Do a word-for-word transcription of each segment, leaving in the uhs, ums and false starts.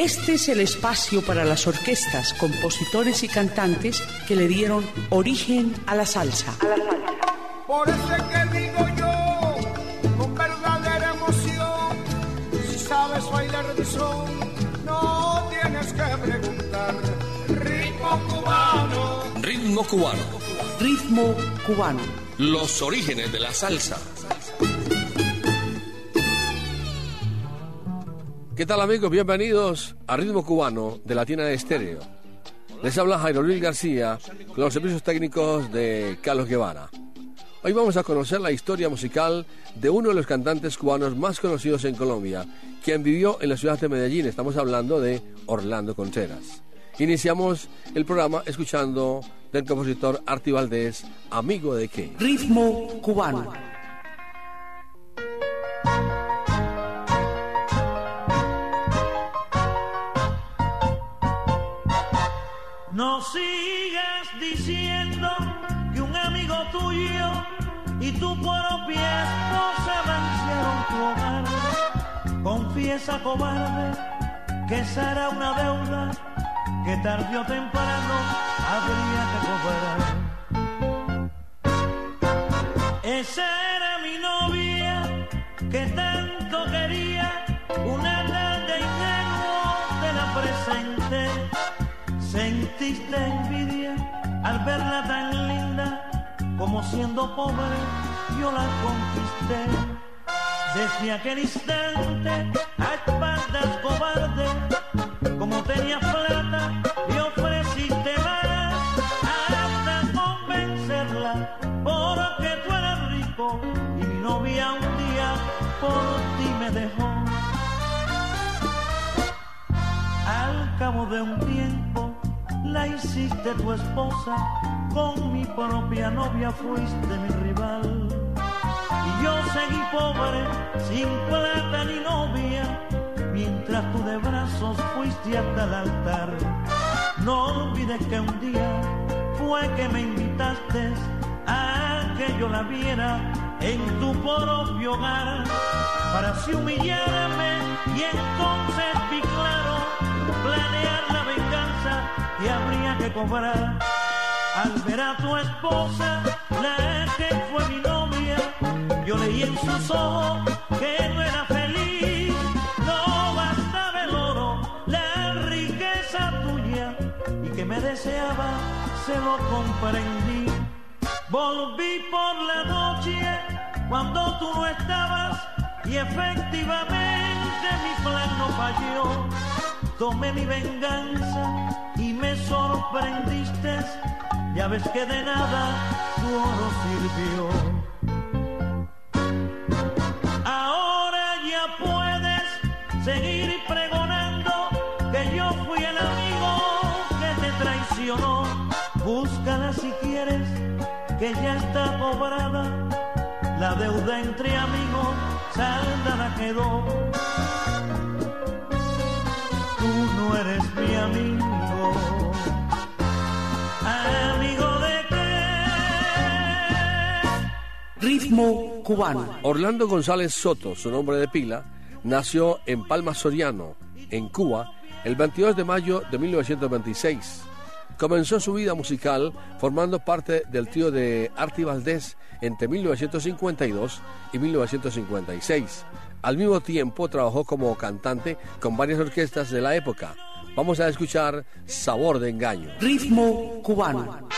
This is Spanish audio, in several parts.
Este es el espacio para las orquestas, compositores y cantantes que le dieron origen a la salsa. A la salsa. Por eso es que digo yo, con verdadera emoción, si sabes bailar de son, no tienes que preguntar. Ritmo cubano. Ritmo cubano. Ritmo cubano. Los orígenes de la salsa. ¿Qué tal, amigos? Bienvenidos a Ritmo Cubano de Latina de Estéreo. Les habla Jairo Luis García con los servicios técnicos de Carlos Guevara. Hoy vamos a conocer la historia musical de uno de los cantantes cubanos más conocidos en Colombia, quien vivió en la ciudad de Medellín. Estamos hablando de Orlando Contreras. Iniciamos el programa escuchando del compositor Arti Valdés, Amigo de qué. Ritmo cubano. No sigas diciendo que un amigo tuyo y tu propia esposa vencieron tu hogar. Confiesa, cobarde, que será una deuda que tarde o temprano habría que cobrar. Esa era mi novia que tanto quería, una tarde ingenuo te la presenté. Sentiste envidia al verla tan linda, como siendo pobre yo la conquisté. Desde aquel instante, a espaldas cobarde, como tenía plata, le ofreciste más, hasta convencerla, porque tú eras rico, y mi novia un día por ti me dejó. Al cabo de un tiempo, la hiciste tu esposa, con mi propia novia fuiste mi rival. Y yo seguí pobre, sin plata ni novia, mientras tú de brazos fuiste hasta el altar. No olvides que un día fue que me invitaste a que yo la viera en tu propio hogar, para así humillarme y entonces vi claro, planear la venganza que habría que cobrar. Al ver a tu esposa, la que fue mi novia, yo leí en sus ojos que no era feliz. No bastaba el oro, la riqueza tuya, y que me deseaba, se lo comprendí. Volví por la noche cuando tú no estabas, y efectivamente mi plan no falló. Tomé mi venganza y me sorprendiste, ya ves que de nada tu oro sirvió. Ahora ya puedes seguir pregonando que yo fui el amigo que te traicionó. Búscala si quieres, que ya está cobrada, la deuda entre amigos saldada quedó. Tú no eres mi amigo. ¿Amigo de qué? Ritmo cubano. Orlando González Soto, su nombre de pila, nació en Palma Soriano, en Cuba, el veintidós de mayo de mil novecientos veintiséis. Comenzó su vida musical formando parte del trío de Arti Valdés entre mil novecientos cincuenta y dos y mil novecientos cincuenta y seis. Al mismo tiempo trabajó como cantante con varias orquestas de la época. Vamos a escuchar Sabor de Engaño. Ritmo cubano.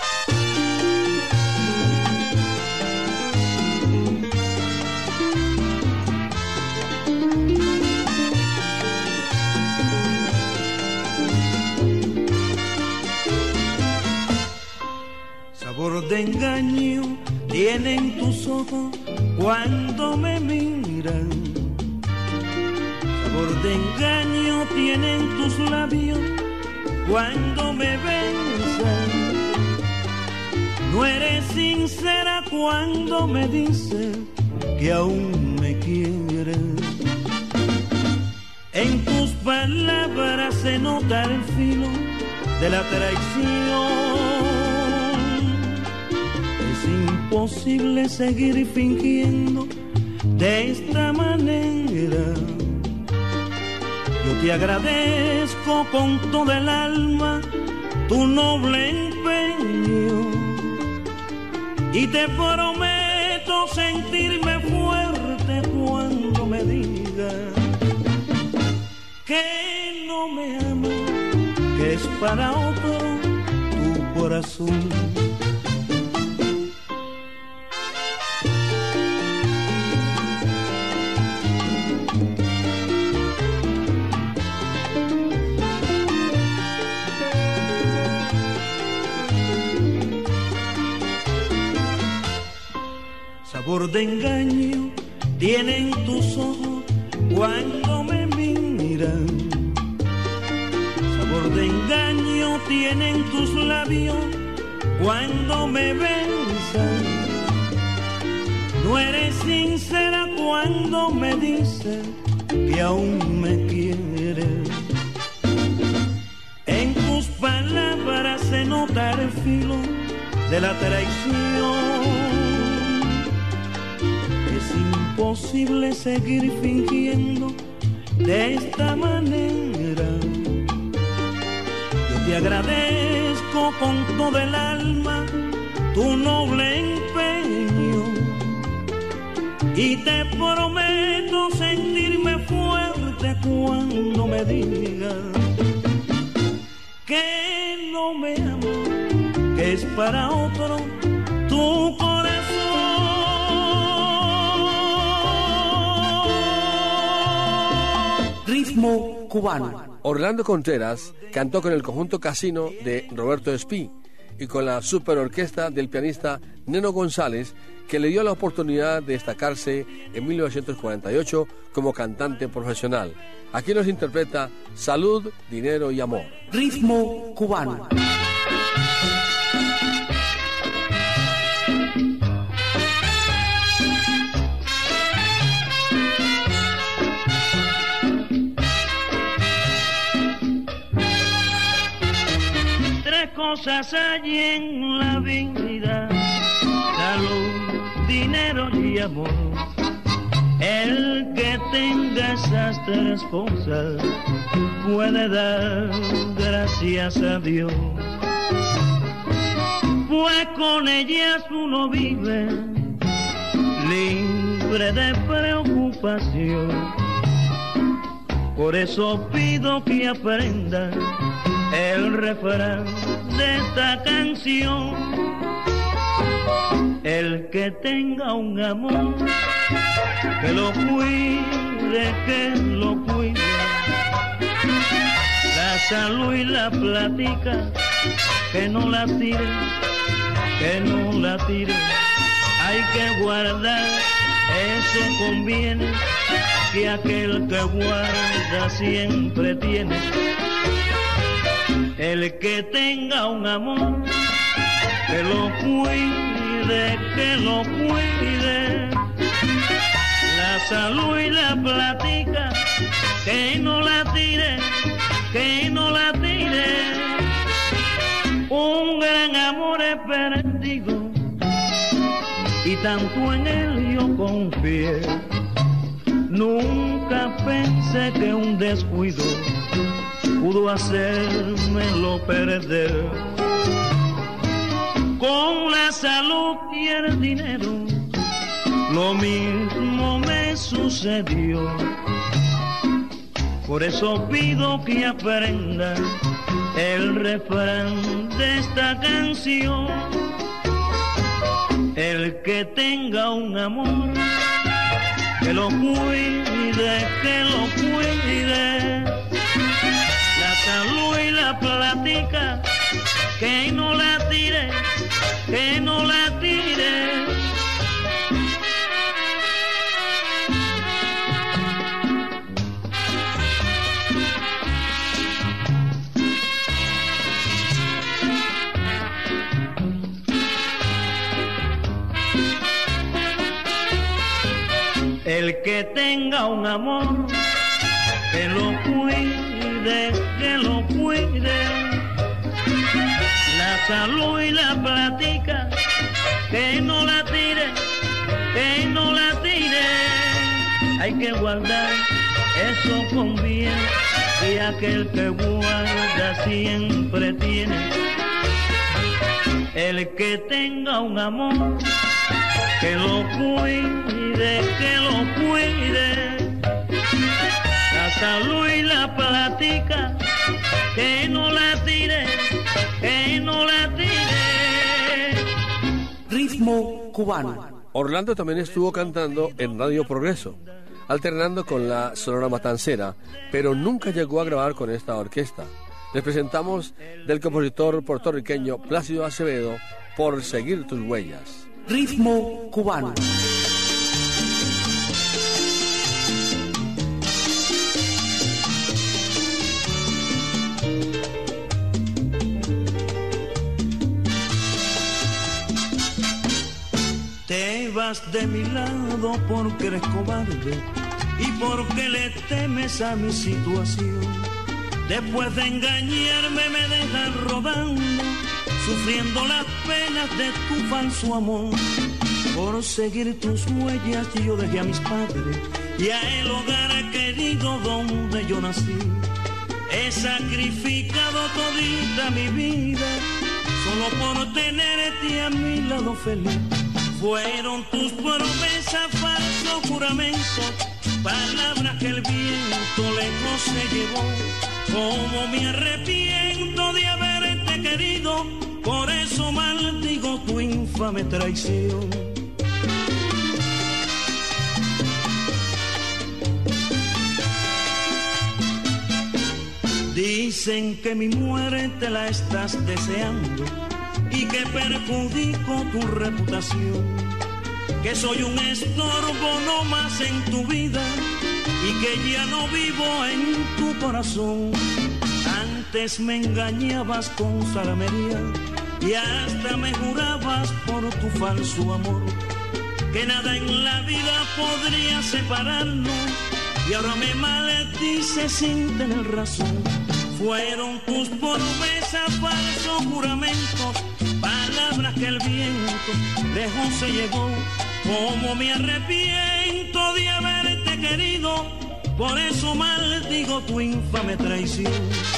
Sabor de engaño tienen tus ojos cuando me miran. Sabor de engaño tienen tus labios cuando me besan. No eres sincera cuando me dices que aún me quieres. En tus palabras se nota el filo de la traición. Es imposible seguir fingiendo de esta manera. Yo te agradezco con todo el alma tu noble empeño y te prometo sentirme fuerte cuando me digas que no me amas, que es para otro tu corazón. Sabor de engaño tienen tus ojos cuando me miran. Sabor de engaño tienen tus labios cuando me besan. No eres sincera cuando me dices que aún me quieres. En tus palabras se nota el filo de la traición. Es imposible seguir fingiendo de esta manera. Yo te agradezco con todo el alma tu noble empeño y te prometo sentirme fuerte cuando me digas que no me amas, que es para otro tu corazón. Ritmo cubano. Orlando Contreras cantó con el conjunto Casino de Roberto Espí y con la superorquesta del pianista Neno González, que le dio la oportunidad de destacarse en mil novecientos cuarenta y ocho como cantante profesional. Aquí nos interpreta Salud, Dinero y Amor. Ritmo cubano. Cosas hay en la vida: salud, dinero y amor. El que tenga esas tres cosas puede dar gracias a Dios, pues con ellas uno vive libre de preocupación. Por eso pido que aprenda el refrán de esta canción: el que tenga un amor, que lo cuide, que lo cuide. La salud y la platica, que no la tire, que no la tire. Hay que guardar, eso conviene, que aquel que guarda siempre tiene. El que tenga un amor, que lo cuide, que lo cuide. La salud y la platica, que no la tire, que no la tire. Un gran amor he perdido y tanto en él yo confié. Nunca pensé que un descuido pudo hacérmelo perder. Con la salud y el dinero lo mismo me sucedió. Por eso pido que aprenda el refrán de esta canción: el que tenga un amor, que lo cuide, que lo cuide. La salud y la platica, que no la tire, que no la tire. El que tenga un amor, que lo cuide, que lo cuide. La salud y la platica, que no la tire, que no la tire. Hay que guardar, eso conviene, y aquel que guarda siempre tiene. El que tenga un amor, que lo cuide, que lo cuide. La salud y la platica, que no la tire, que no la tire. Ritmo cubano. Orlando también estuvo cantando en Radio Progreso, alternando con la Sonora Matancera, pero nunca llegó a grabar con esta orquesta. Les presentamos del compositor puertorriqueño Plácido Acevedo, Por seguir tus huellas. Ritmo cubano. Te vas de mi lado porque eres cobarde y porque le temes a mi situación. Después de engañarme me dejas rodando, sufriendo las penas de tu falso amor. Por seguir tus huellas yo dejé a mis padres y a el hogar querido donde yo nací. He sacrificado todita mi vida solo por tenerte a mi lado feliz. Fueron tus promesas, falsos juramentos, palabras que el viento lejos se llevó. Como me arrepiento de haberte querido, por eso maldigo tu infame traición. Dicen que mi muerte la estás deseando y que perjudico tu reputación, que soy un estorbo no más en tu vida y que ya no vivo en tu corazón. Antes me engañabas con salamería y hasta me jurabas por tu falso amor que nada en la vida podría separarnos, y ahora me maldices sin tener razón. Fueron tus promesas, falsos juramentos, palabras que el viento lejos se llevó. Como me arrepiento de haberte querido, por eso maldigo tu infame traición.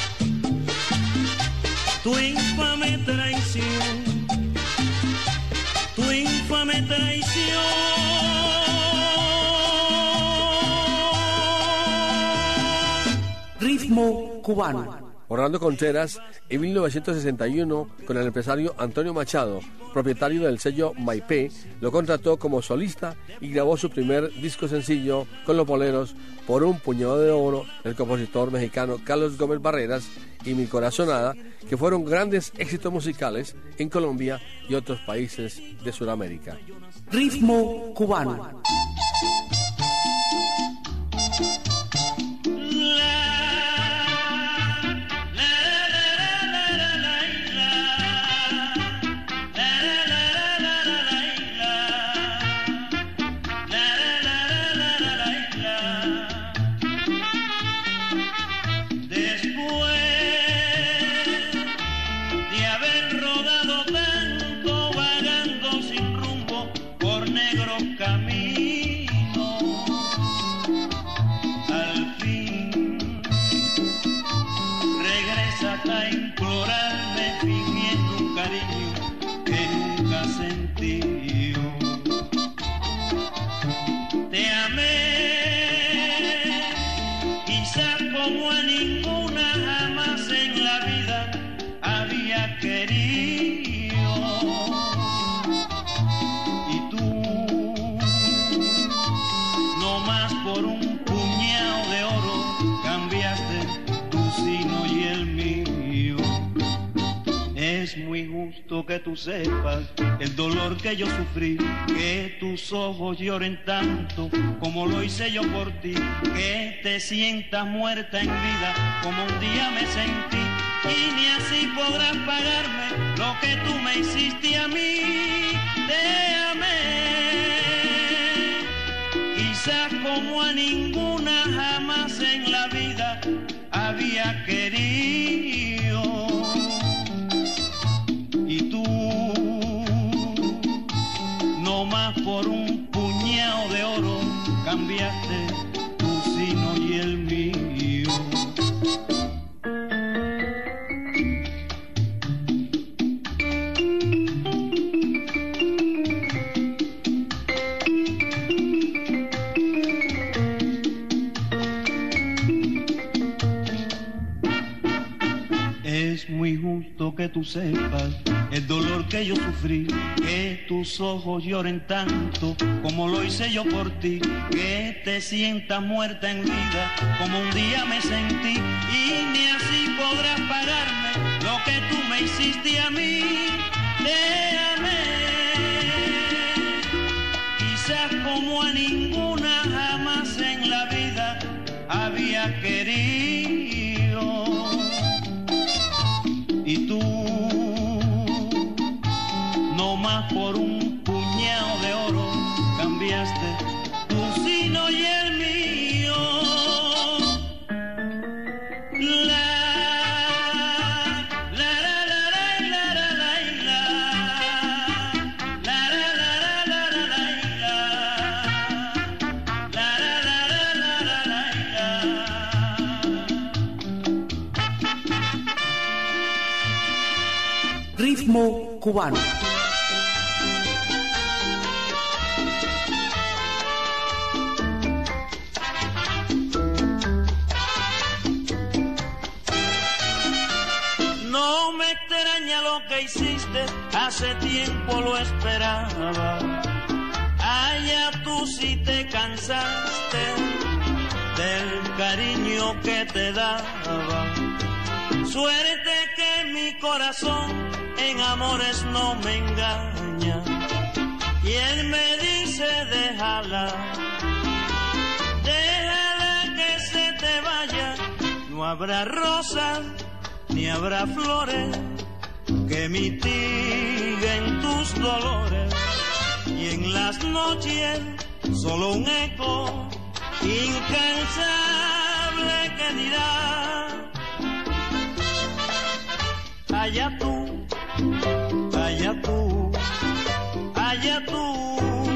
Tu infame traición, tu infame traición. Ritmo cubano. Orlando Contreras, en mil novecientos sesenta y uno, con el empresario Antonio Machado, propietario del sello Maipé, lo contrató como solista y grabó su primer disco sencillo con los boleros Por un puñado de oro, del compositor mexicano Carlos Gómez Barreras, y Mi corazonada, que fueron grandes éxitos musicales en Colombia y otros países de Sudamérica. Ritmo cubano. Que tú sepas el dolor que yo sufrí, que tus ojos lloren tanto como lo hice yo por ti, que te sientas muerta en vida como un día me sentí, y ni así podrás pagarme lo que tú me hiciste a mí. Te amé, quizás como a ninguna jamás en la vida había querido. Por un puñado de oro cambiaste tu sino y el mío. que tú sepas el dolor que yo sufrí, que tus ojos lloren tanto como lo hice yo por ti, que te sientas muerta en vida como un día me sentí, y ni así podrás pagarme lo que tú me hiciste a mí. Te amé, quizás como a ninguna jamás en la vida había querido, y tú no más por un puñado de oro cambiaste tu sino y el mío. La Ritmo cubano. No me extraña lo que hiciste, hace tiempo lo esperaba. Allá tú sí te cansaste del cariño que te daba. Suerte que mi corazón en amores no me engaña, y él me dice déjala, déjala que se te vaya. No habrá rosas ni habrá flores que mitiguen tus dolores, y en las noches solo un eco incansable que dirá allá tú, allá tú, allá tú.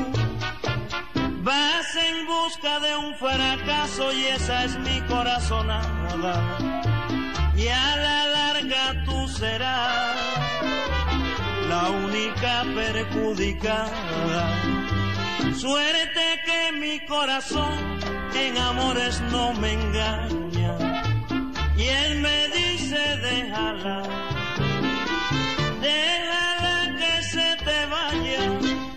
Vas en busca de un fracaso y esa es mi corazonada, y a la larga tú serás la única perjudicada. Suerte que mi corazón en amores no me engaña, y él me dice déjala, déjala que se te vaya.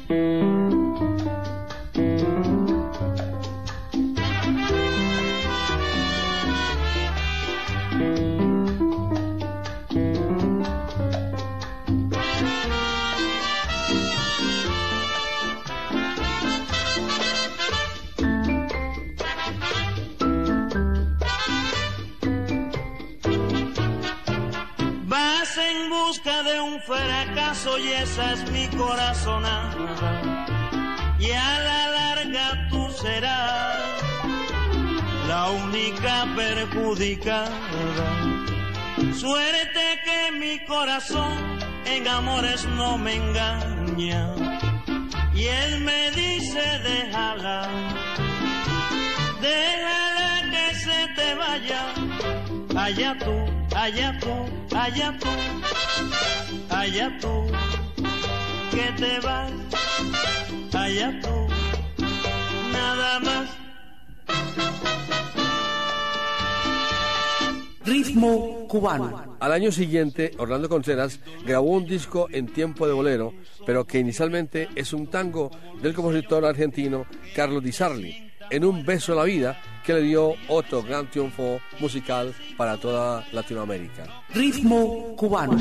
En busca de un fracaso y esa es mi corazonada, y a la larga tú serás la única perjudicada. Suerte que mi corazón en amores no me engaña, y él me dice déjala, déjala que se te vaya. Allá tú, allá tú, allá tú, allá tú, que te vas, allá tú, nada más. Ritmo cubano. Al año siguiente, Orlando Contreras grabó un disco en tiempo de bolero, pero que inicialmente es un tango del compositor argentino Carlos Di Sarli, En un beso a la vida, que le dio otro gran triunfo musical para toda Latinoamérica. Ritmo cubano.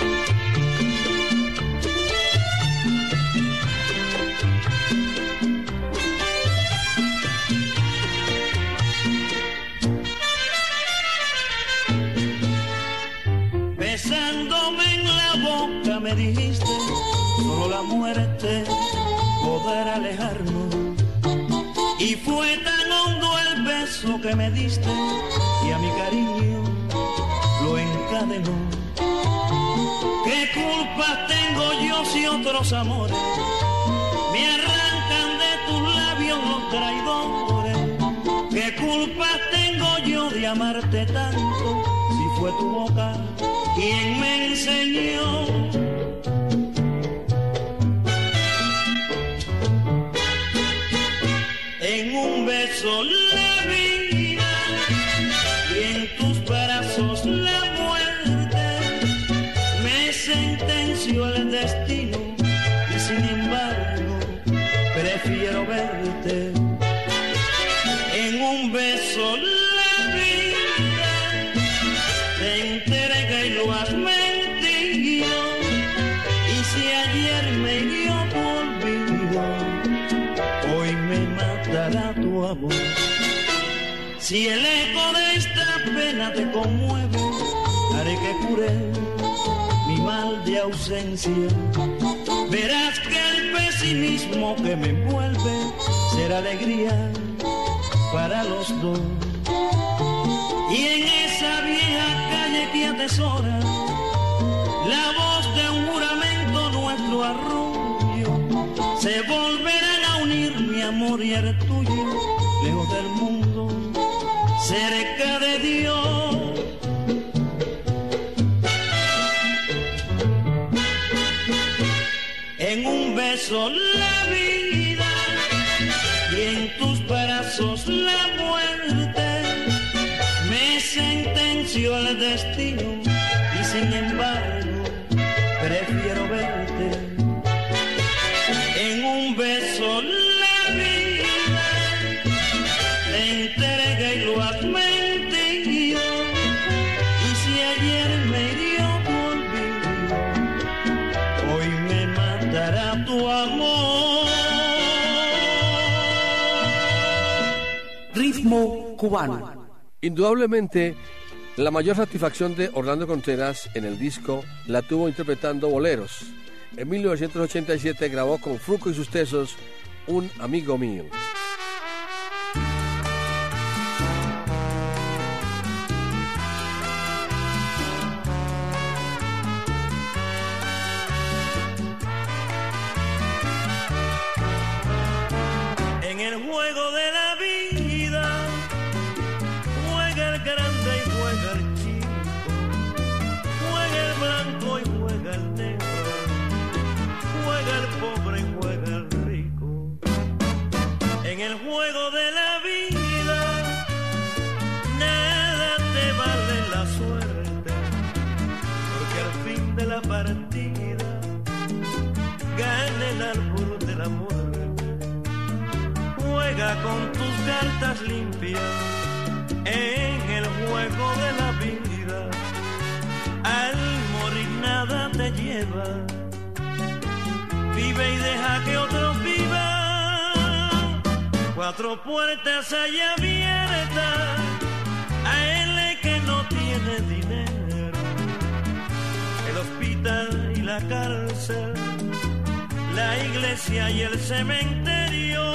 Besándome en la boca me dijiste, solo la muerte podrá alejarnos. Y fue tan hondo el beso que me diste, y a mi cariño lo encadenó. ¿Qué culpa tengo yo si otros amores me arrancan de tus labios los traidores? ¿Qué culpa tengo yo de amarte tanto si fue tu boca quien me enseñó? En un beso la vida y en tus brazos la muerte, me beso la vida te entrega y lo has mentido. Y si ayer me dio tu olvido, hoy me matará tu amor. Si el eco de esta pena te conmueve, haré que cure mi mal de ausencia. Verás que el pesimismo que me envuelve será alegría para los dos. Y en esa vieja calle que atesora la voz de un juramento, nuestro arroyo, se volverán a unir mi amor y el tuyo, lejos del mundo, cerca de Dios. En un beso la vida y en tus brazos la muerte, me sentenció el destino y sin embargo prefiero verte. En un beso la vida te entrega y lo has mentido. Y si ayer me dio tu olvido, hoy me matará tu amor. Ritmo cubano. Indudablemente, la mayor satisfacción de Orlando Contreras en el disco la tuvo interpretando boleros. En mil novecientos ochenta y siete grabó con Fruco y sus Tesos Un Amigo Mío. En el juego de la vida juega el grande y juega el chico, juega el blanco y juega el negro, juega el pobre y juega el rico. En el juego de la vida nada te vale la suerte, porque al fin de la partida gana el árbol de la muerte. Juega con tus cartas limpias en el juego de la vida. Al morir nada te lleva, vive y deja que otros vivan. Cuatro puertas hay abiertas a él que no tiene dinero: el hospital y la cárcel, la iglesia y el cementerio.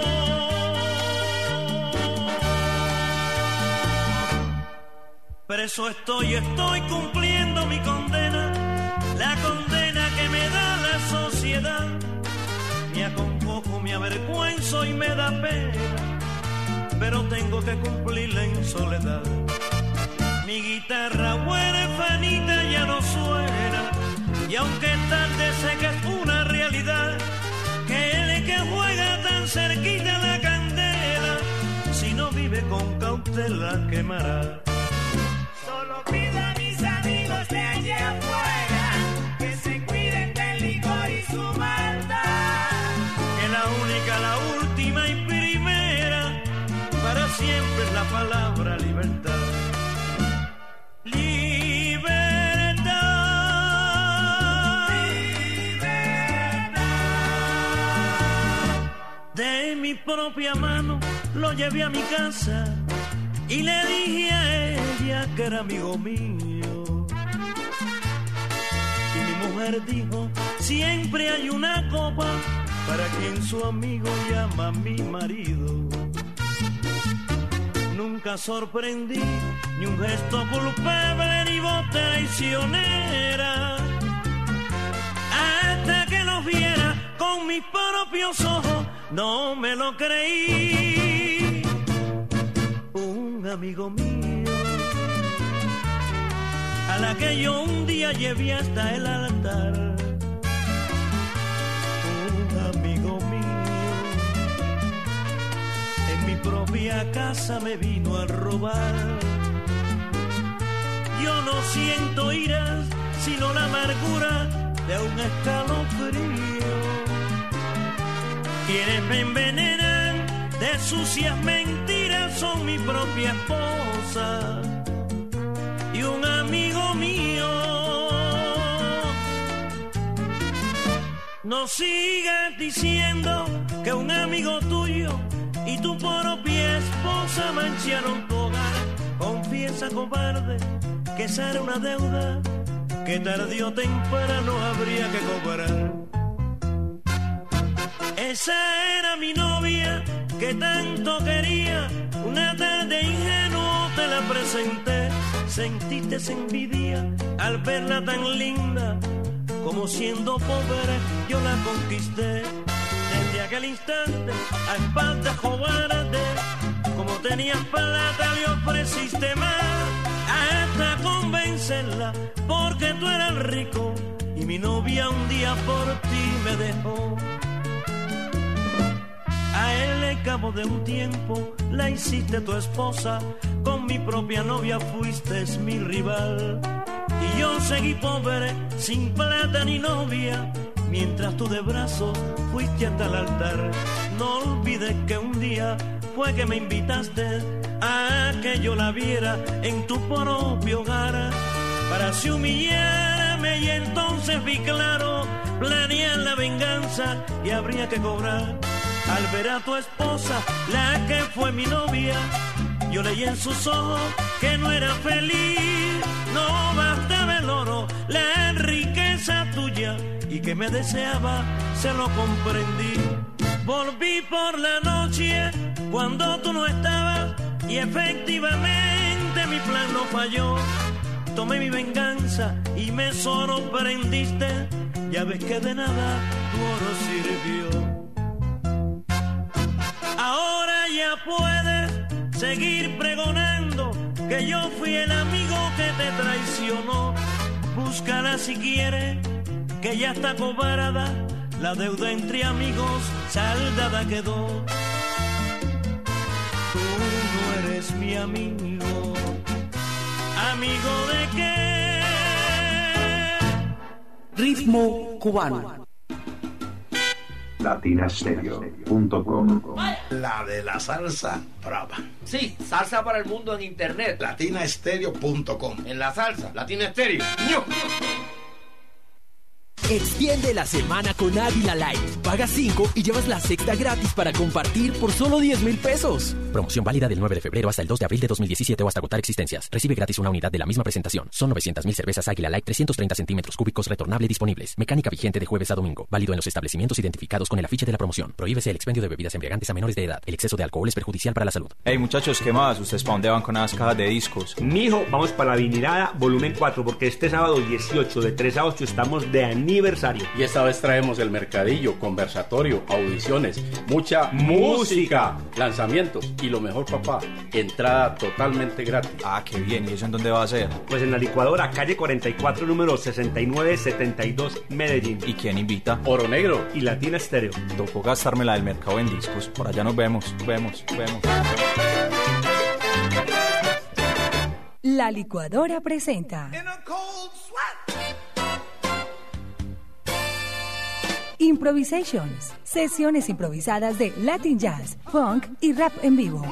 Preso estoy, estoy cumpliendo mi condena, la condena que me da la sociedad. Me acongojo, me avergüenzo y me da pena, pero tengo que cumplirla en soledad. Mi guitarra huerfanita ya no suena, y aunque tarde sé que es una realidad, que el que juega tan cerquita la candela, si no vive con cautela quemará. Solo pido a mis amigos de allá afuera que se cuiden del licor y su maldad. Que la única, la última y primera para siempre es la palabra libertad. Libertad. Libertad. De mi propia mano lo llevé a mi casa y le dije a ella que era amigo mío. Y mi mujer dijo: siempre hay una copa para quien su amigo llama a mi marido. Nunca sorprendí ni un gesto culpable ni voz traicionera, hasta que lo viera con mis propios ojos, no me lo creí. Un amigo mío, a la que yo un día llevé hasta el altar. Un amigo mío, en mi propia casa me vino a robar. Yo no siento iras, sino la amargura de un escalofrío. Quienes me envenenan de sucias mentiras son mi propia esposa y un amigo mío. No sigas diciendo que un amigo tuyo y tu propia esposa mancharon tu hogar. Confiesa, cobarde, que esa era una deuda que tarde o temprano habría que cobrar. Esa era mi novia que tanto quería. Una tarde ingenuo te la presenté. Sentiste esa envidia al verla tan linda. Como siendo pobre yo la conquisté. Desde aquel instante a espaldas cobarde, como tenías plata le ofreciste más, hasta convencerla porque tú eras rico y mi novia un día por ti me dejó. A él al cabo de un tiempo la hiciste tu esposa, con mi propia novia fuiste mi rival. Y yo seguí pobre, sin plata ni novia, mientras tú de brazos fuiste hasta el altar. No olvides que un día fue que me invitaste a que yo la viera en tu propio hogar, para así humillarme, y entonces vi claro, planear la venganza y habría que cobrar. Al ver a tu esposa, la que fue mi novia, yo leí en sus ojos que no era feliz. No bastaba el oro, la riqueza tuya, y que me deseaba, se lo comprendí. Volví por la noche cuando tú no estabas, y efectivamente mi plan no falló. Tomé mi venganza y me sorprendiste, ya ves que de nada tu oro sirvió. Ahora ya puedes seguir pregonando que yo fui el amigo que te traicionó. Búscala si quieres, que ya está cobrada, la deuda entre amigos saldada quedó. Tú no eres mi amigo. ¿Amigo de qué? Ritmo cubano. latina stereo punto com. La de la salsa brava. Sí, salsa para el mundo en internet. latina stereo punto com. En la salsa, Latina Stereo. ¡Ñu! Extiende la semana con Águila Light. Paga cinco y llevas la sexta gratis para compartir por solo diez mil pesos. Promoción válida del nueve de febrero hasta el dos de abril de dos mil diecisiete o hasta agotar existencias. Recibe gratis una unidad de la misma presentación. Son novecientas mil cervezas Águila Light trescientos treinta centímetros cúbicos retornable disponibles. Mecánica vigente de jueves a domingo. Válido en los establecimientos identificados con el afiche de la promoción. Prohíbese el expendio de bebidas embriagantes a menores de edad. El exceso de alcohol es perjudicial para la salud. Hey muchachos, ¿qué más? ¿Ustedes para dónde van con esas cajas de discos? Mijo, vamos para la Vinirada volumen cuatro, porque este sábado dieciocho de tres a ocho estamos de aniversario. Y esta vez traemos el mercadillo, conversatorio, audiciones, mucha música, lanzamientos y lo mejor, papá, entrada totalmente gratis. Ah, qué bien. ¿Y eso en dónde va a ser? Pues en la licuadora, calle cuarenta y cuatro, número sesenta y nueve setenta y dos, Medellín. ¿Y quién invita? Oro Negro y Latina Stereo. Tocó gastarme la del mercado en discos. Por allá nos vemos, vemos, vemos. La licuadora presenta Improvisations, sesiones improvisadas de Latin Jazz, Funk y Rap en vivo.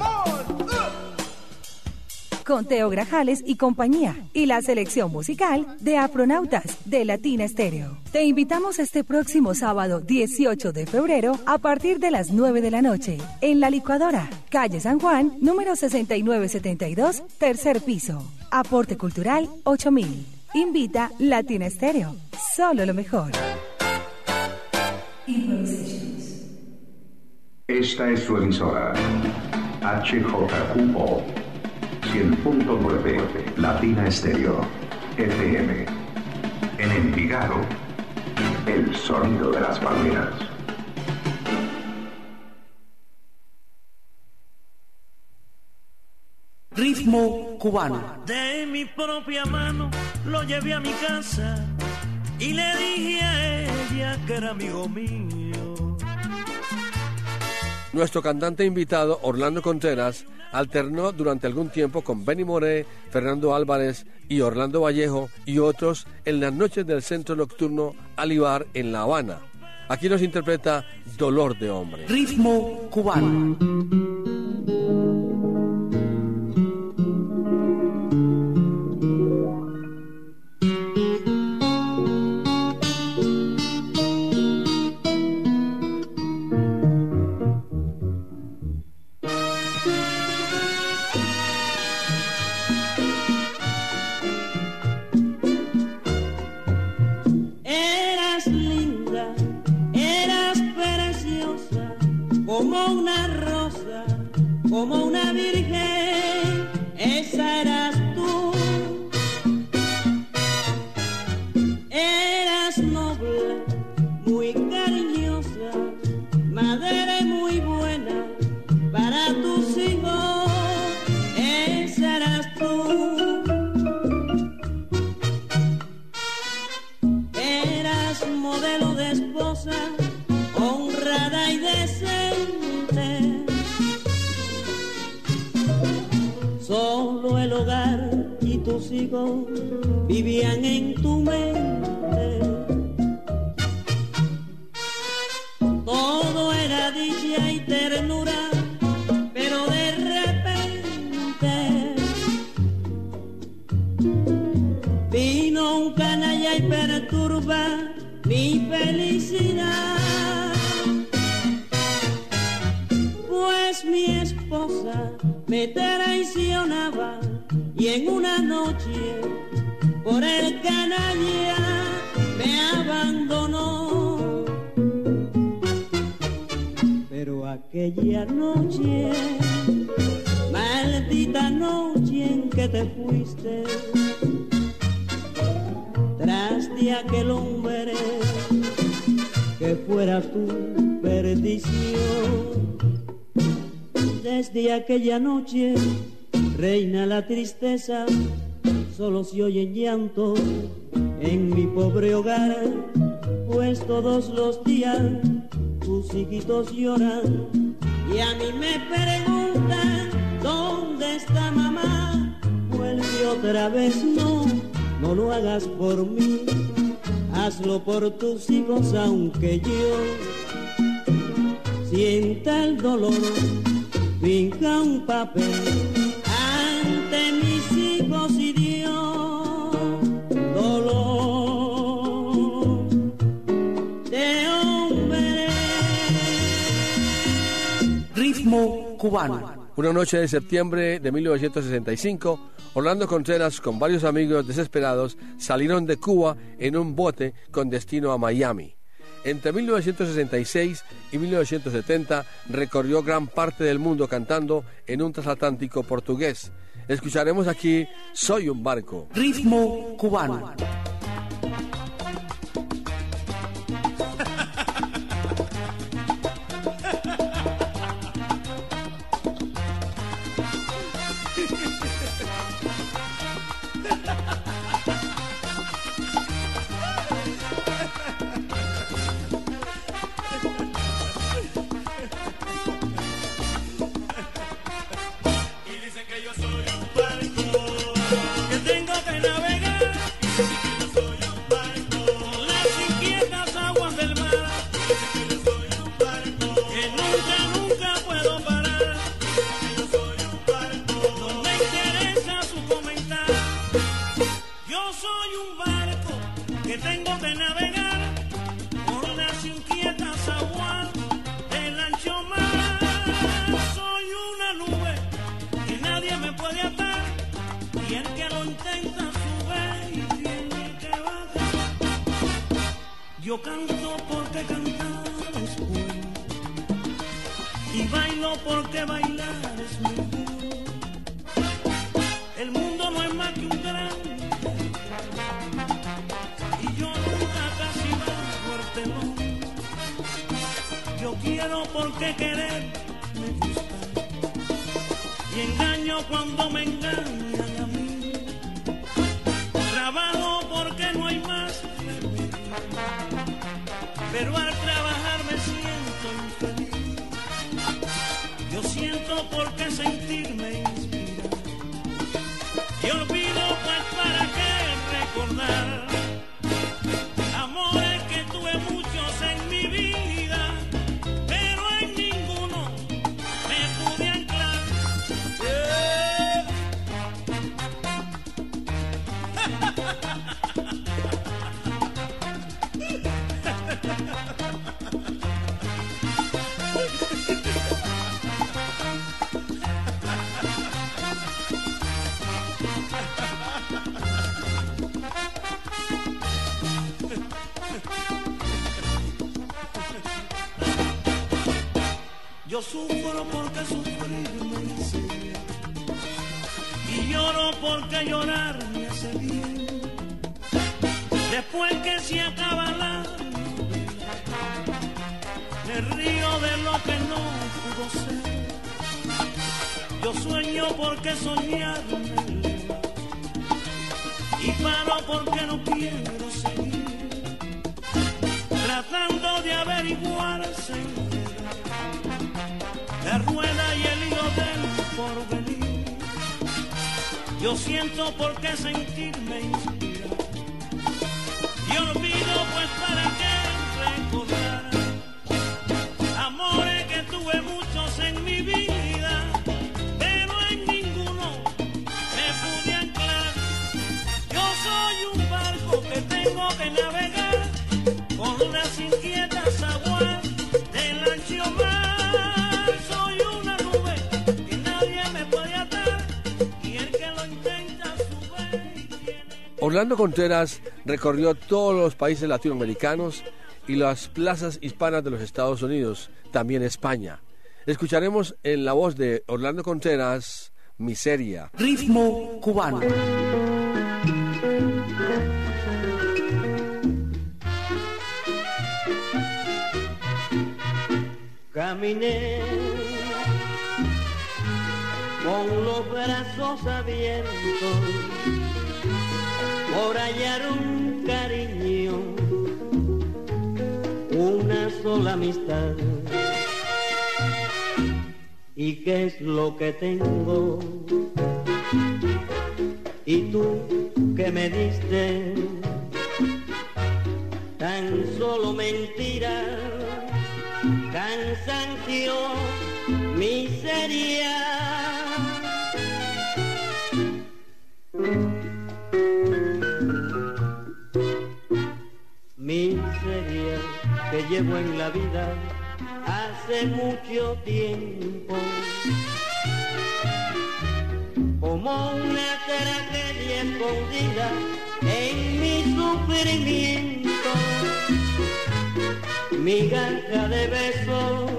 Con Teo Grajales y compañía, y la selección musical de Afronautas de Latina Stereo. Te invitamos este próximo sábado dieciocho de febrero a partir de las nueve de la noche, en La Licuadora, calle San Juan, número sesenta y nueve setenta y dos, tercer piso. Aporte cultural ocho mil. Invita Latina Stereo. Solo lo mejor. Esta es su emisora H J Q O cien punto nueve Latina Stereo F M. En Envigado, el sonido de las palmeras. Ritmo cubano. De mi propia mano lo llevé a mi casa y le dije a ella que era amigo mío. Nuestro cantante invitado, Orlando Contreras, alternó durante algún tiempo con Benny Moré, Fernando Álvarez y Orlando Vallejo y otros en las noches del centro nocturno Alibar en La Habana. Aquí nos interpreta Dolor de Hombre. Ritmo cubano. Solo el hogar y tus hijos vivían en tu mente. Todo era dicha y ternura, pero de repente vino un canalla y perturba mi felicidad. Pues mi esposa me traicionaba y en una noche por el canalla me abandonó. Pero aquella noche, maldita noche en que te fuiste, tras de aquel hombre que fuera tu perdición. Desde aquella noche reina la tristeza, solo se oyen llantos en mi pobre hogar, pues todos los días tus hijitos lloran y a mí me preguntan ¿dónde está mamá? Vuelve otra vez, no, no lo hagas por mí, hazlo por tus hijos aunque yo sienta el dolor. Finca un papel ante mis hijos y Dios, dolor de hombre. Ritmo cubano. Una noche de septiembre de mil novecientos sesenta y cinco, Orlando Contreras con varios amigos desesperados salieron de Cuba en un bote con destino a Miami. Entre mil novecientos sesenta y seis y mil novecientos setenta recorrió gran parte del mundo cantando en un transatlántico portugués. Escucharemos aquí Soy un barco. Ritmo cubano. Yo canto porque cantar es bueno y bailo porque bailar es mejor. El mundo no es más que un gran y yo nunca casi bajo el telón. Yo quiero porque querer me gusta y engaño cuando me engañan a mí. Trabajo porque no hay más remedio, pero al trabajar me siento infeliz. Yo siento por qué sentirme inspirado y olvido pues para qué recordar amores que tuve muchos en mi vida, pero en ninguno me pude anclar. Yeah. Yo sufro porque sufrir me enseña y lloro porque llorar me hace bien. Después que se acaba la novela, me río de lo que no pudo ser. Yo sueño porque soñar me eleva y paro porque no quiero seguir tratando de averiguarse la rueda y el hilo del porvenir. yo siento por qué sentirme inspirado. Y olvido pues para qué recordar amores que tuve muchos en mi vida, pero en ninguno me pude anclar. Yo soy un barco que tengo que navegar con las inquietas aguas del ancho mar. Soy una nube que nadie me puede atar, y el que lo intenta sube y tiene... Orlando Contreras recorrió todos los países latinoamericanos y las plazas hispanas de los Estados Unidos, también España. Escucharemos en la voz de Orlando Contreras, Miseria. Ritmo cubano. Caminé con los brazos abiertos por hallar un cariño, una sola amistad. ¿Y qué es lo que tengo? ¿Y tú qué me diste? Tan solo mentiras, cansancio, miseria. Miseria que llevo en la vida hace mucho tiempo, como una tragedia escondida en mi sufrimiento. Migaja de besos,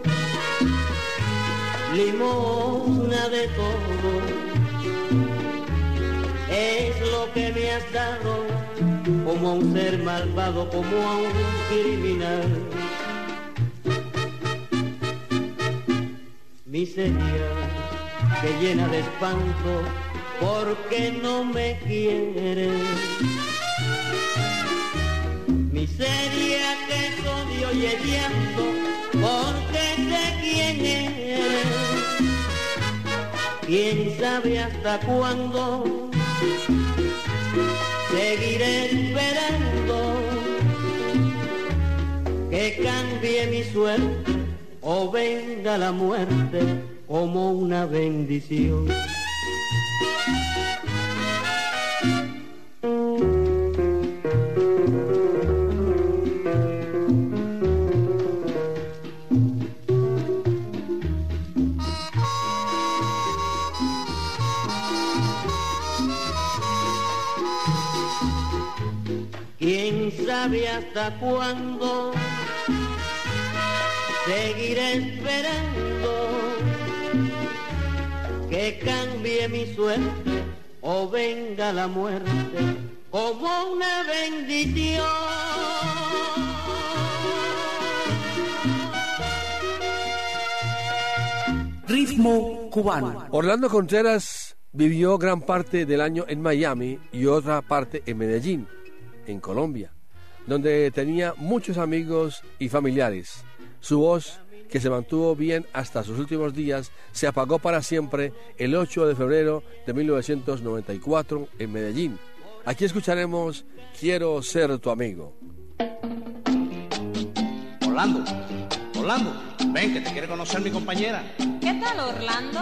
limosna de todo, es lo que me has dado, como a un ser malvado, como a un criminal. Miseria que llena de espanto, porque no me quieres. Miseria que es odio y el llanto, porque sé quién eres. Quién sabe hasta cuándo seguiré esperando que cambie mi suerte o venga la muerte como una bendición. ¿Quién sabe hasta cuándo seguiré esperando que cambie mi suerte o venga la muerte como una bendición? Ritmo cubano. Orlando Contreras vivió gran parte del año en Miami y otra parte en Medellín, en Colombia, donde tenía muchos amigos y familiares. Su voz, que se mantuvo bien hasta sus últimos días, se apagó para siempre el ocho de febrero de mil novecientos noventa y cuatro en Medellín. Aquí escucharemos Quiero ser tu amigo. Orlando, Orlando, ven que te quiere conocer mi compañera. ¿Qué tal, Orlando?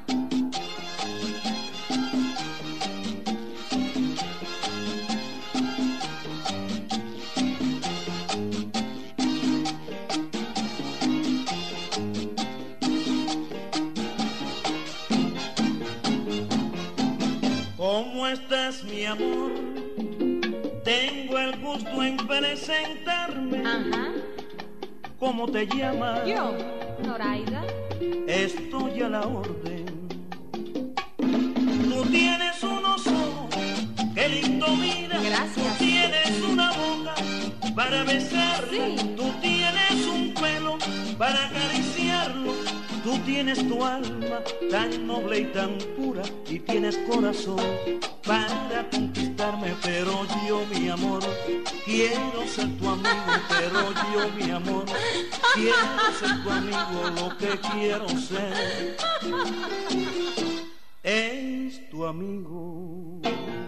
¿Cómo estás, mi amor? Tengo el gusto en presentarme. Ajá. ¿Cómo te llamas? Yo, Noraida. Estoy a la orden. Tú tienes unos ojos, qué lindo mira. Gracias. Tú tienes una boca para besarla. Sí. Tú tienes un pelo para acariciarlo. Tú tienes tu alma tan noble y tan pura, y tienes corazón para conquistarme. Pero yo, mi amor, quiero ser tu amigo. Pero yo, mi amor, quiero ser tu amigo. Lo que quiero ser es tu amigo.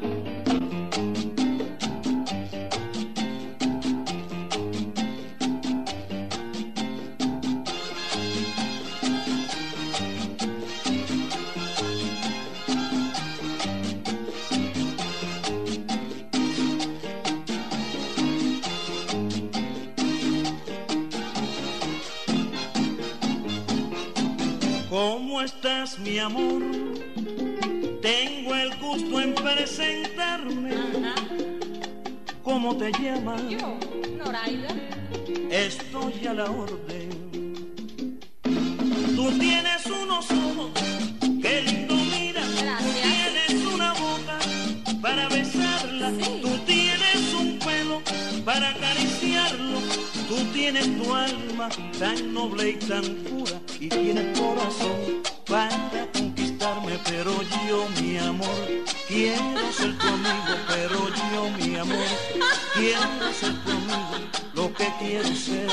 ¿Cómo estás, mi amor? Tengo el gusto en presentarme. Ajá. ¿Cómo te llamas? Yo, Noraida. Estoy a la orden. Tú tienes unos ojos, qué lindo miras. Gracias. Tienes una boca para besarla. Sí. Tú tienes un pelo para acariciarlo. Tú tienes tu alma tan noble y tan pura. Y tienes corazón para conquistarme. Pero yo, mi amor, quiero ser tu amigo. Pero yo, mi amor, quiero ser tu amigo. Lo que quiero ser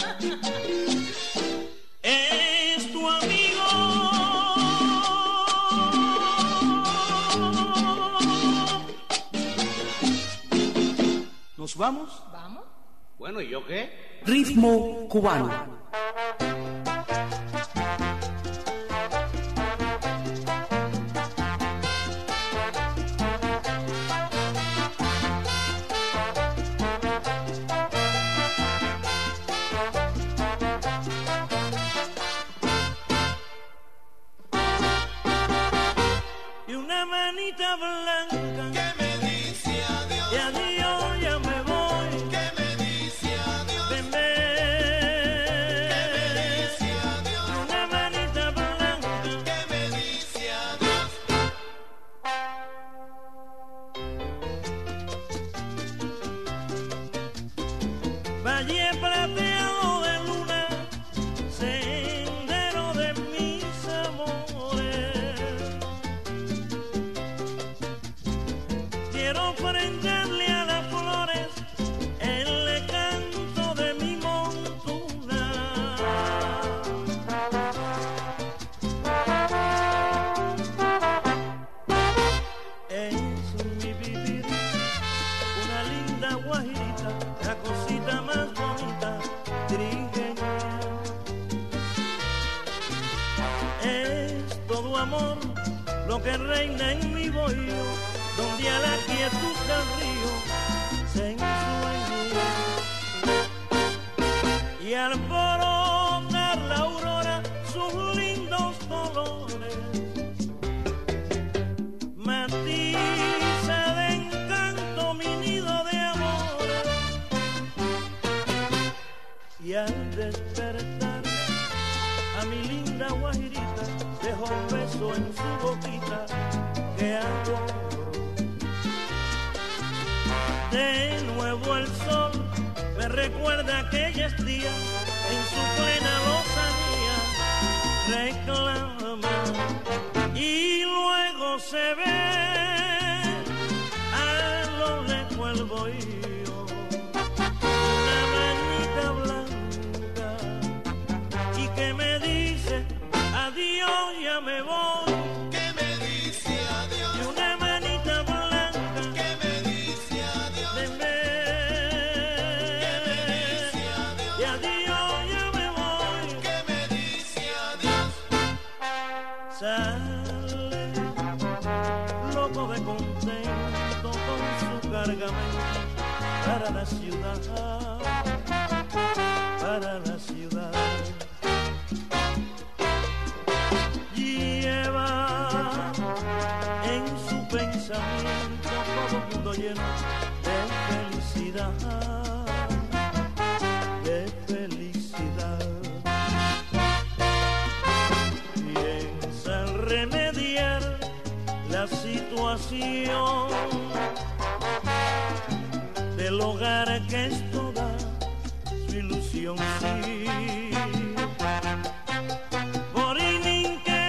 es tu amigo. ¿Nos vamos? ¿Vamos? Bueno, ¿y yo qué? Ritmo cubano. Y una manita blanca Que me dice adiós, y adiós ya me voy. que me dice adiós, Ven, que me ven. dice adiós, Y una manita blanca que me dice adiós. valle plateado de luna, sendero de mis amores. Quiero prenderle a las flores el canto de mi montuna. Es mi vivir una linda guajirita, la cosita más bonita, trigueña. Es todo amor lo que reina en mi bohío, donde a la quietud del río se ensueña. Y al brotar la aurora sus lindos colores, matiza de encanto mi nido de amores. Y al despertar a mi linda guajirita, dejo un beso en su boquita que adoro. De nuevo el sol me recuerda aquellos días, en su plena lozanía reclama. Y luego se ve a lo lejos el bohío, una manita blanca, y que me dice adiós ya me voy. Que me dice adiós, Y una manita blanca que me dice adiós, ven, que me ven. dice adiós, Y adiós ya me voy. que me dice adiós. Sale loco de contento con su cargamento para la ciudad, para la ciudad. Lleva en su pensamiento todo el mundo lleno de felicidad, de felicidad. Piensa en remediar la situación del hogar que es toda su ilusión, sí. Borinque,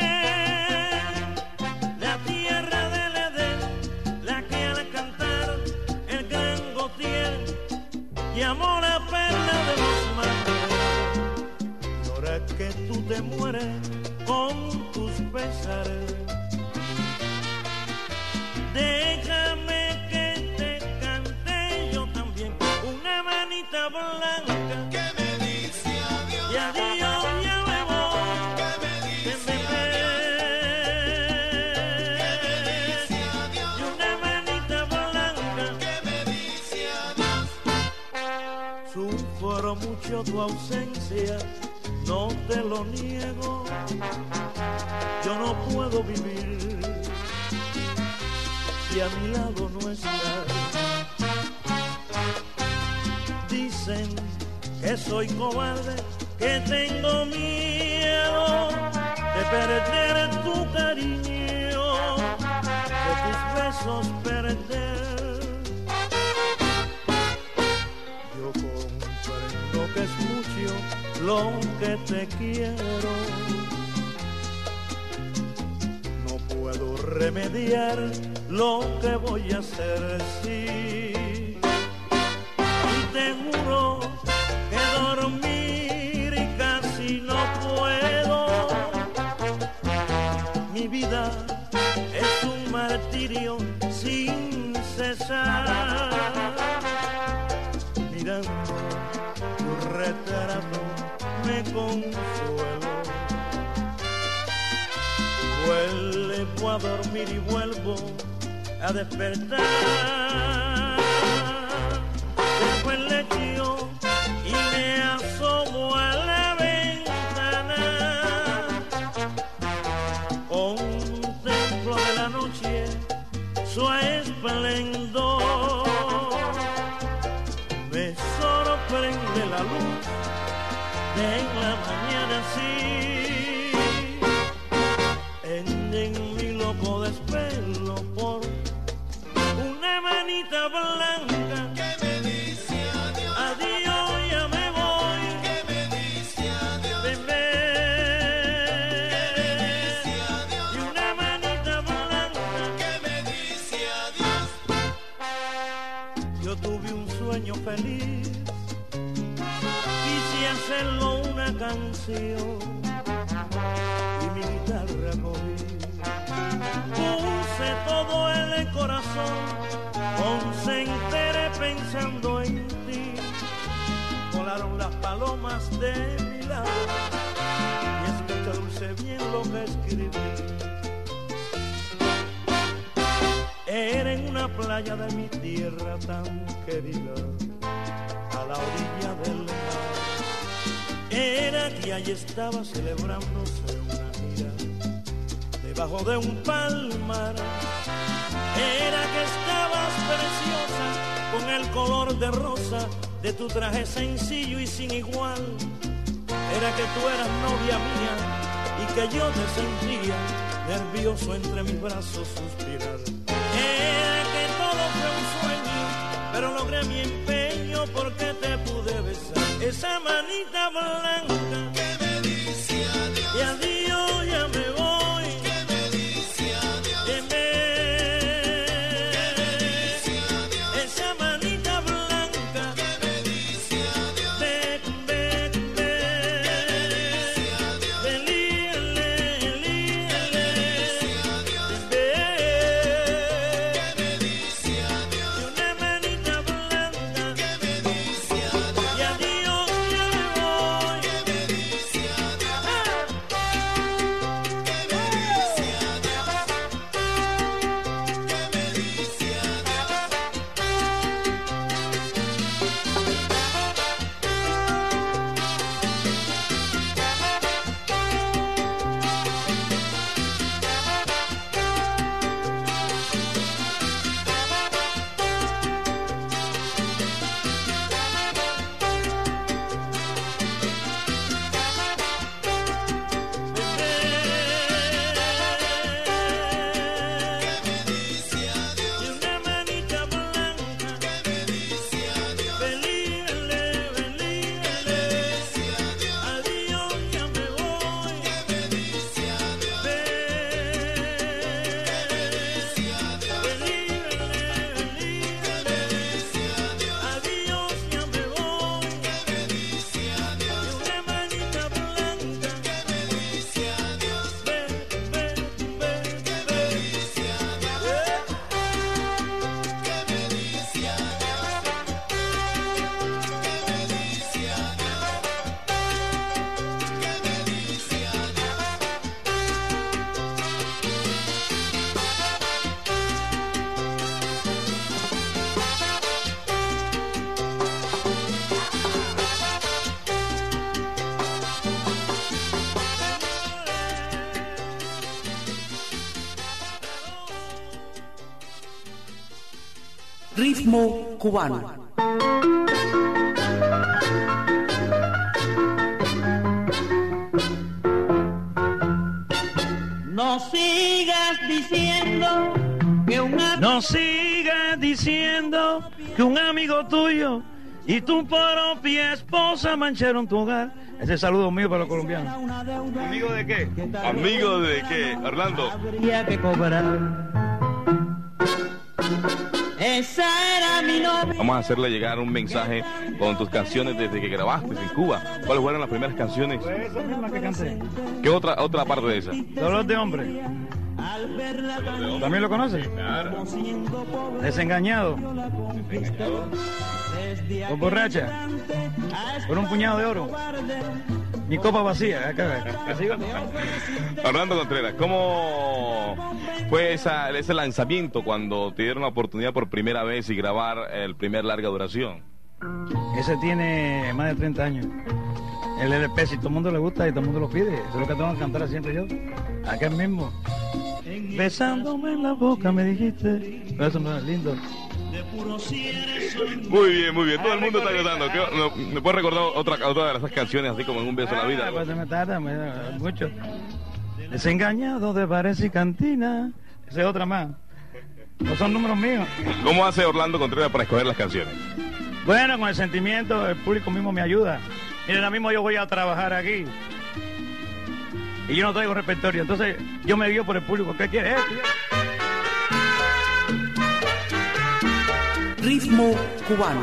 la tierra del Edén, la que al cantar el gran Gautier llamó la perla de los mares. Y ahora que tú te mueres con tus pesares, manita blanca que me dice adiós, y adiós ya me voy, que me dice adiós, y una manita blanca que me dice adiós. Sufro mucho tu ausencia, no te lo niego, yo no puedo vivir si a mi lado no estás. Dicen que soy cobarde, que tengo miedo de perder tu cariño, de tus besos perder. Yo comprendo que es mucho lo que te quiero, no puedo remediar lo que voy a hacer, sí. Y te juro que dormir casi no puedo. Mi vida es un martirio sin cesar. Mirando tu retrato me consuelo. Vuelvo a dormir y vuelvo a despertar. Dejo el lecho y me asomo a la ventana. Contemplo de la noche su esplendor. Me sorprende la luz de la mañana, sí. En, en mi loco desvelo por una manita blanca que me dice adiós, adiós ya me voy, que me dice adiós, bebé, que me dice adiós, y una manita blanca que me dice adiós. Yo tuve un sueño feliz, quise hacerlo una canción y mi guitarra cogí. Puse todo en el corazón, concentré pensando en ti. Volaron las palomas de mi lado y escucha dulce bien lo que escribí. Era en una playa de mi tierra tan querida, a la orilla del mar. Era que allí estaba celebrándose una gira debajo de un palmar. Era que estabas preciosa con el color de rosa de tu traje sencillo y sin igual. Era que tú eras novia mía y que yo te sentía nervioso entre mis brazos suspirar. Era que todo fue un sueño, pero logré mi empeño porque te pude besar. Esa manita blanca que me dice adiós, y adiós ya me voy, que me dice adiós, que me, que me dice adiós. Esa manita blanca que me dice adiós, me, me, me, que me dice adiós, me, líale, líale, que me dice adiós, y una manita blanca que me dice adiós, y adiós ya me voy, que me dice adiós. Ritmo cubano. No sigas diciendo que un am- No sigas diciendo que un amigo tuyo y tu propia esposa mancharon tu hogar. Ese saludo mío para los colombianos. ¿Amigo de qué? ¿Amigo de qué, Orlando? Habría que cobrar. Esa era mi novia. Vamos a hacerle llegar un mensaje con tus canciones desde que grabaste en Cuba. ¿Cuáles fueron las primeras canciones? Pues esa misma que canté. ¿Qué otra otra parte de esa? Dolor de hombre. ¿También lo conoces? Claro. Desengañado. Con borracha. Con un puñado de oro. Mi copa vacía. Orlando Contreras, ¿cómo fue esa, ese lanzamiento cuando te dieron la oportunidad por primera vez y grabar el primer larga duración? Ese tiene más de treinta años. El L P, si todo el mundo le gusta y todo el mundo lo pide. Eso es lo que tengo que cantar siempre yo. Acá mismo. Besándome en la boca me dijiste. Eso no es lindo. Muy bien, muy bien. Todo el mundo está cantando. ¿Me puedes recordar otra, otra de esas canciones así como en Un beso en la vida? Pues se me tarda me, mucho. Desengañado de bares y cantina. Esa es otra más. No son números míos. ¿Cómo hace Orlando Contreras para escoger las canciones? Bueno, con el sentimiento, el público mismo me ayuda. Miren, ahora mismo yo voy a trabajar aquí. Y yo no traigo repertorio. Entonces, yo me guío por el público. ¿Qué quiere esto? Ritmo cubano.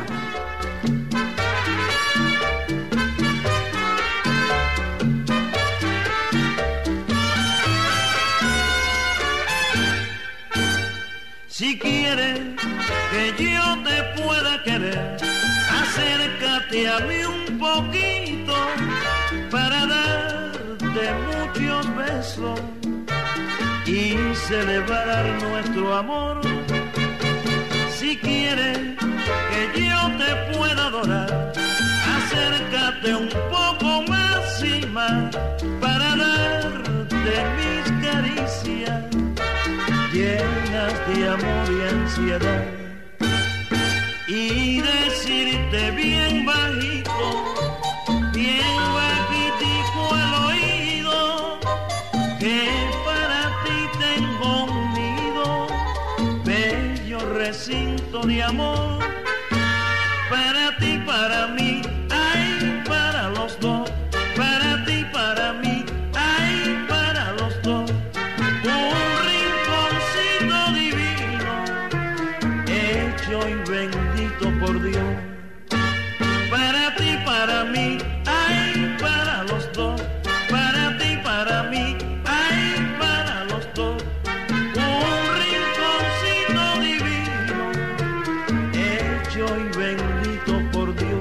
Si quieres que yo te pueda querer, acércate a mí un poquito para darte muchos besos y celebrar nuestro amor. Si quieres que yo te pueda adorar, acércate un poco más y más para darte mis caricias llenas de amor y ansiedad y decirte bien bajito, bien bajitico al oído que para ti tengo un nido, bello recinto de amor, para ti, para mí, ay, para los dos, para ti, para mí, ay, para los dos. Y bendito por Dios, para ti, para mí, ay, para los dos, para ti, para mí, ay, para los dos, un rinconcito divino, hecho y bendito por Dios.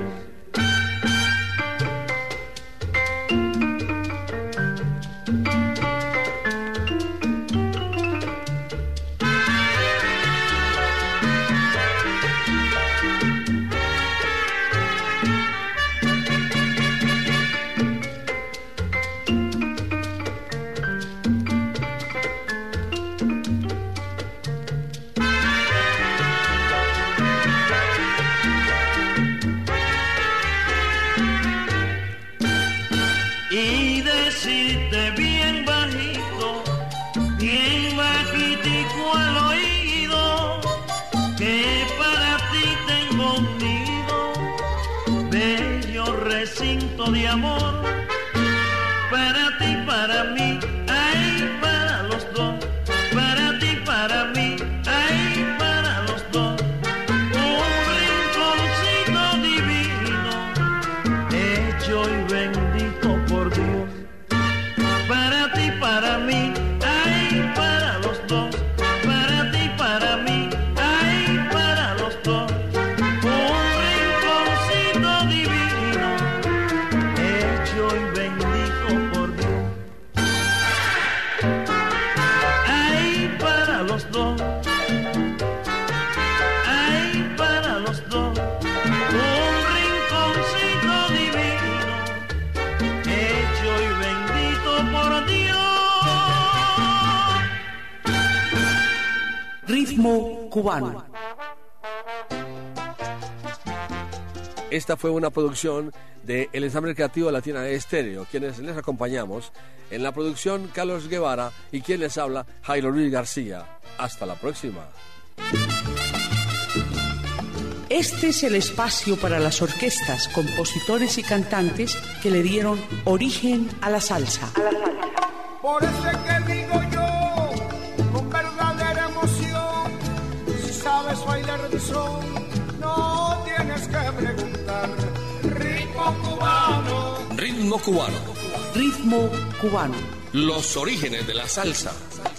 Y decirte bien bajito, bien bajitico al oído, que para ti tengo un nido, bello recinto de amor, para ti, para mí, ay, para los dos, para ti, para mí, ay, para los dos, un rinconcito divino, hecho y bendito por Dios, para ti, para mí, ay, para los dos, para ti, para mí, ay, para los dos, un rinconcito divino, hecho y bendito por Dios, ay, para los dos, ay, para los dos, un rinconcito divino, hecho y bendito por Dios. Ritmo cubano. Esta fue una producción del ensamble creativo de Latina Estéreo, quienes les acompañamos en la producción Carlos Guevara y quien les habla Jairo Luis García. Hasta la próxima. Este es el espacio para las orquestas, compositores y cantantes que le dieron origen a la salsa. A la salsa. Por eso es que digo yo, con verdadera emoción, si sabes bailar de son, no tienes que preguntar. Ritmo cubano. Ritmo cubano. Ritmo cubano. Los orígenes de la salsa.